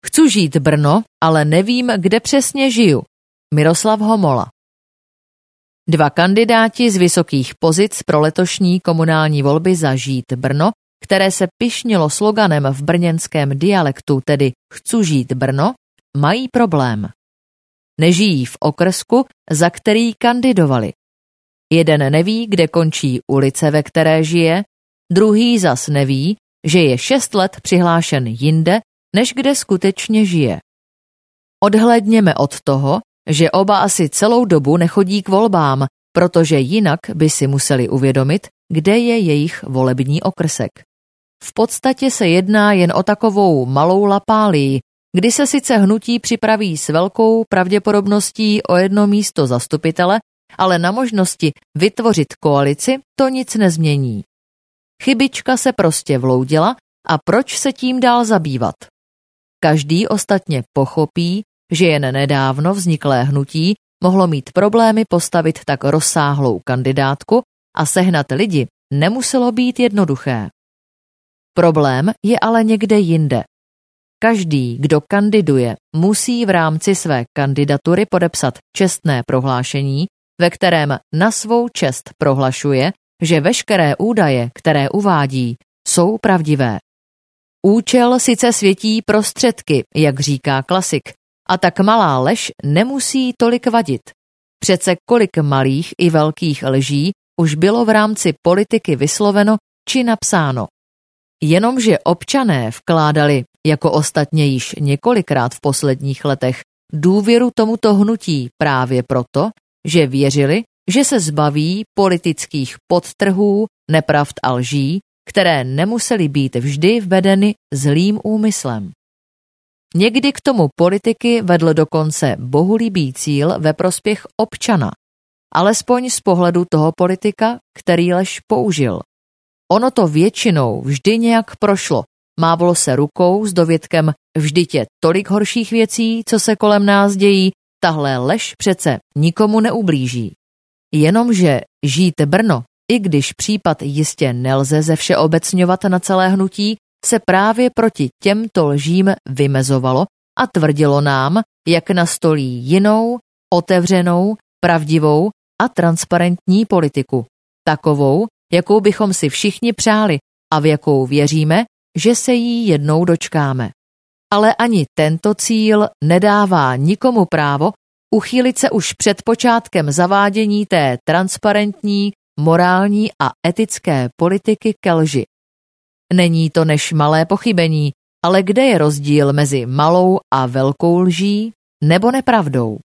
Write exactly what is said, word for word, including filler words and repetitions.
Chci žít Brno, ale nevím, kde přesně žiju. Miroslav Homola. Dva kandidáti z vysokých pozic pro letošní komunální volby za Žít Brno, které se pyšnilo sloganem v brněnském dialektu, tedy Chci žít Brno, mají problém. Nežijí v okrsku, za který kandidovali. Jeden neví, kde končí ulice, ve které žije, druhý zas neví, že je šest let přihlášen jinde, než kde skutečně žije. Odhlédněme od toho, že oba asi celou dobu nechodí k volbám, protože jinak by si museli uvědomit, kde je jejich volební okrsek. V podstatě se jedná jen o takovou malou lapálii, kdy se sice hnutí připraví s velkou pravděpodobností o jedno místo zastupitele, ale na možnosti vytvořit koalici to nic nezmění. Chybička se prostě vloudila a proč se tím dál zabývat? Každý ostatně pochopí, že jen nedávno vzniklé hnutí mohlo mít problémy postavit tak rozsáhlou kandidátku a sehnat lidi nemuselo být jednoduché. Problém je ale někde jinde. Každý, kdo kandiduje, musí v rámci své kandidatury podepsat čestné prohlášení, ve kterém na svou čest prohlašuje, že veškeré údaje, které uvádí, jsou pravdivé. Účel sice světí prostředky, jak říká klasik, a tak malá lež nemusí tolik vadit. Přece kolik malých i velkých lží už bylo v rámci politiky vysloveno či napsáno. Jenomže občané vkládali, jako ostatně již několikrát v posledních letech, důvěru tomuto hnutí právě proto, že věřili, že se zbaví politických podtrhů, nepravd a lží, které nemusely být vždy vedeny zlým úmyslem. Někdy k tomu politiky vedl dokonce bohulibý cíl ve prospěch občana, alespoň z pohledu toho politika, který lež použil. Ono to většinou vždy nějak prošlo, mávlo se rukou s dovětkem vždyť je tolik horších věcí, co se kolem nás dějí, tahle lež přece nikomu neublíží. Jenomže Žít Brno, i když případ jistě nelze ze všeobecňovat na celé hnutí, se právě proti těmto lžím vymezovalo a tvrdilo nám, jak nastolí jinou, otevřenou, pravdivou a transparentní politiku. Takovou, jakou bychom si všichni přáli a v jakou věříme, že se jí jednou dočkáme. Ale ani tento cíl nedává nikomu právo uchýlit se už před počátkem zavádění té transparentní, morální a etické politiky ke lži. Není to než malé pochybení, ale kde je rozdíl mezi malou a velkou lží nebo nepravdou?